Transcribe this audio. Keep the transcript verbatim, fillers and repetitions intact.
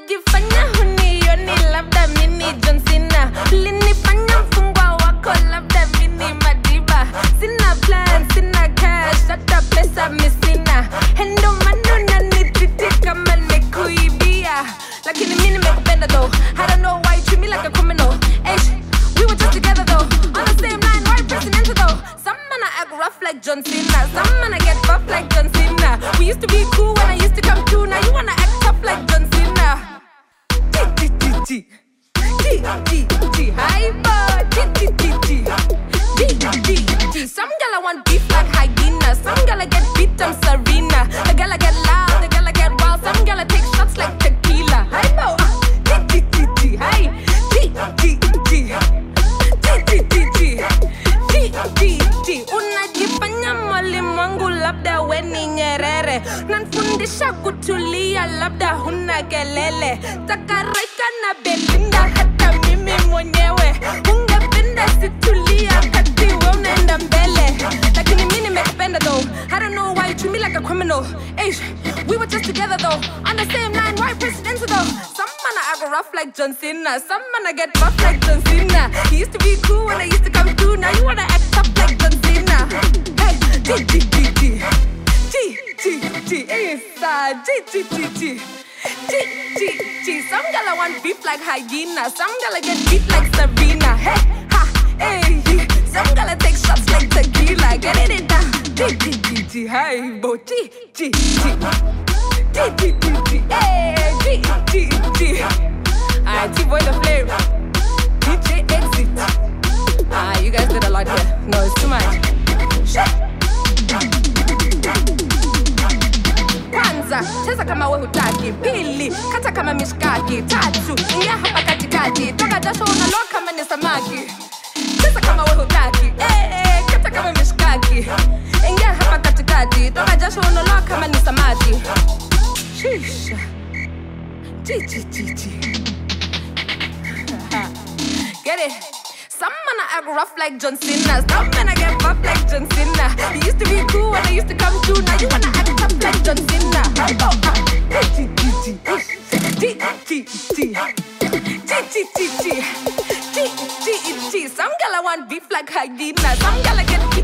Unajifanya hunioni labda mini John Cena. Ulinifanya mfungwa wako labda mini Madiba. Sina plan, sina cash, hata pesa misina. Hendo manu nanitreat kama nikuibia. Lakini mimi nimekupenda though. I don't know why you treat me like a criminal. Eish, we were just together though. On the same line, why presidential though? Some man I act rough like John Cena. Some man I get buff like John Cena. We used to be cool when I used to come through. Now you wanna act tough like John Cena. G G G G G G G hyper G G G G G G G. Some gala want beef like hyena. Some gala get beat, I'm Serena. The gala get loud, the gala get wild. Some gala take shots like tequila. Hyper G G G G Hi G G G G G G G G G. Unajifanya mwalimu wangu labda we ni Nyerere. Nanfundisha kutulia labda huna kelele. Takarika na Belinda hata mimi mwenyewe. Ungependa situlia kati we unaenda mbele. Lakini mimi nimekupenda though. I don't know why you treat me like a criminal. Eish, we were just together though. On the same line, why presidential though? Some man I act rough like John Cena. Some man I get buff like John Cena. He used to be cool when I used to come through. Now you wanna act tough like John Cena. Hey, G G G G G G G Isa G G G G G G G. Some gala want beef like hyena. Some gala get beat like Serena. Hey, ha, hey. Some gala take shots like tequila. Get it in down. G G G G Hi, bo G G G G G G G Hey, G G G. Alright, T-Boy the Flame, D J Exit. Ah, you guys did a lot here. No, it's too much. Shit. Kwanza, cheza kama we hutaki. Pili, kata kama mishkaki. Tatu, ingia hapa katikati. Toka jasho unaloa kama ni samaki. Cheza kama we hutaki. Eh, eh, kata kama mishkaki. Ingia hapa katikati. Toka jasho unaloa kama ni samaki. Shisha. G G G G. Get it? Some man I act rough like John Cena. Some man I get buff like John Cena. He used to be cool when I used to come through. Now you wanna act tough like John Cena. I go G G G G G G G G G G G G. Some gala want beef like hyena. Some gala get